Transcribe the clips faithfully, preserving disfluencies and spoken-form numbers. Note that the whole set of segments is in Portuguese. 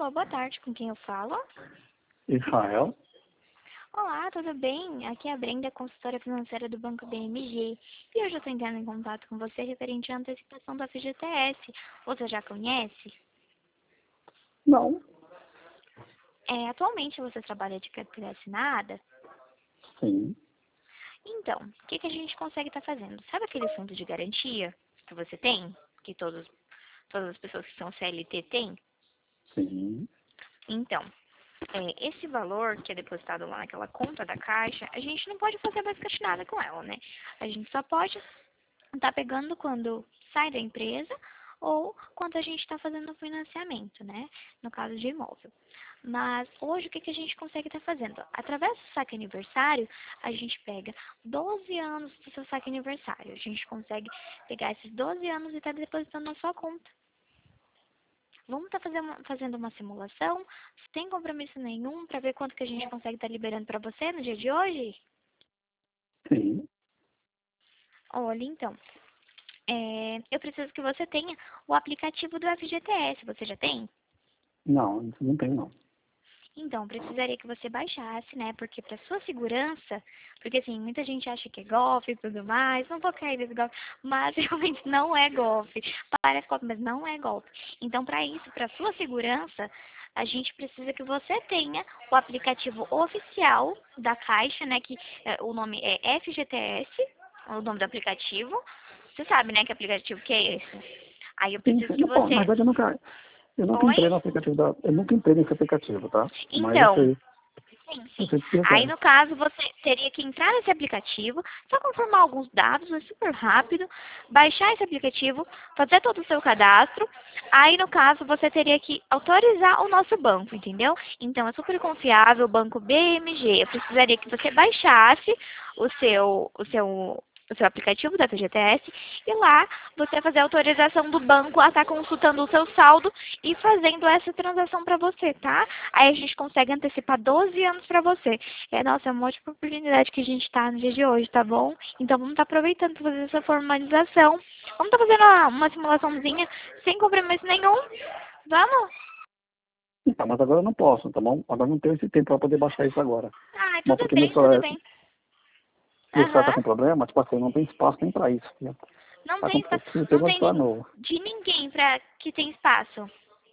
Alô, boa tarde, com quem eu falo? Israel? Olá, tudo bem? Aqui é a Brenda, consultora financeira do Banco B M G. E hoje eu estou entrando em contato com você referente à antecipação do F G T S. Você já conhece? Não. É, atualmente você trabalha de carteira assinada? Sim. Então, o que, que a gente consegue estar fazendo? Sabe aquele fundo de garantia que você tem? Que todos, todas as pessoas que são C L T têm? Sim. Então, é, esse valor que é depositado lá naquela conta da Caixa, a gente não pode fazer basicamente nada com ela, né? A gente só pode estar pegando quando sai da empresa ou quando a gente está fazendo o financiamento, né? No caso de imóvel. Mas hoje o que, que a gente consegue estar fazendo? Através do saque aniversário, a gente pega doze anos do seu saque aniversário. A gente consegue pegar esses doze anos e estar depositando na sua conta. Vamos estar fazendo, fazendo uma simulação, sem compromisso nenhum, para ver quanto que a gente consegue estar liberando para você no dia de hoje? Sim. Olha, então, é, eu preciso que você tenha o aplicativo do F G T S. Você já tem? Não, isso não tem não. Então, precisaria que você baixasse, né? Porque para sua segurança, porque assim, muita gente acha que é golpe e tudo mais, não vou cair nesse golpe, mas realmente não é golpe. Parece golpe, mas não é golpe. Então, para isso, para sua segurança, a gente precisa que você tenha o aplicativo oficial da Caixa, né? Que é, o nome é F G T S, o nome do aplicativo. Você sabe, né, que aplicativo que é esse? Aí eu Sim, preciso sim. que Não, pô, na você... verdade eu nunca, eu nunca Oi? entrei no aplicativo da. Eu nunca entrei nesse aplicativo, tá? Mas eu Então, sei. sim, Eu sim. sei o que Aí, é. no caso, você teria que entrar nesse aplicativo, só confirmar alguns dados, é super rápido, baixar esse aplicativo, fazer todo o seu cadastro. Aí, no caso, você teria que autorizar o nosso banco, entendeu? Então, é super confiável, o banco B M G. Eu precisaria que você baixasse o seu, o seu, o seu aplicativo da F G T S e lá você fazer a autorização do banco a estar consultando o seu saldo e fazendo essa transação para você, tá? Aí a gente consegue antecipar doze anos para você. É, nossa, é uma ótima oportunidade que a gente está no dia de hoje, tá bom? Então vamos estar aproveitando para fazer essa formalização. Vamos estar fazendo uma, uma simulaçãozinha sem compromisso nenhum. Vamos? Então, mas agora eu não posso, tá bom? Agora não tenho esse tempo para poder baixar isso agora. Ah, Mas tudo porque meu bem, tudo celular, bem. meu celular tá Aham. com problema, tipo assim, não tem espaço nem para isso. Né? Não Tá com, tem eu espaço. preciso ter Não um tem celular ni- novo. de ninguém pra que tem espaço.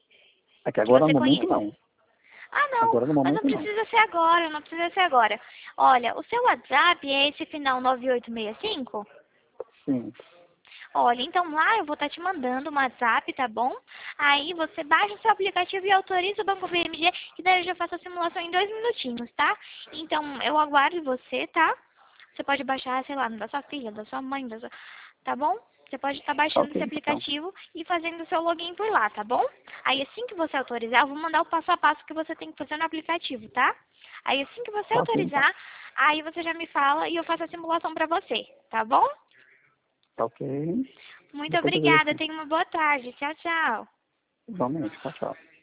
É que Que agora no você momento conheça. não. Ah, não, Agora no mas não momento não. precisa ser agora, não precisa ser agora. Olha, o seu WhatsApp é esse final nove oito seis cinco? Sim. Olha, então lá eu vou estar te mandando um WhatsApp, tá bom? Aí você baixa o seu aplicativo e autoriza o Banco B M G, que daí eu já faço a simulação em dois minutinhos, tá? Então eu aguardo você, tá? Você pode baixar, sei lá, da sua filha, da sua mãe, da sua... tá bom? Você pode estar Tá baixando ok, esse então. aplicativo e fazendo o seu login por lá, tá bom? Aí assim que você autorizar, eu vou mandar o passo a passo que você tem que fazer no aplicativo, tá? Aí assim que você Tá ok, então. autorizar, aí você já me fala e eu faço a simulação pra você, tá bom? Tá ok. Muito Depois eu vejo obrigada. assim. Tenha uma boa tarde. Tchau, tchau. Igualmente. Tchau, tchau.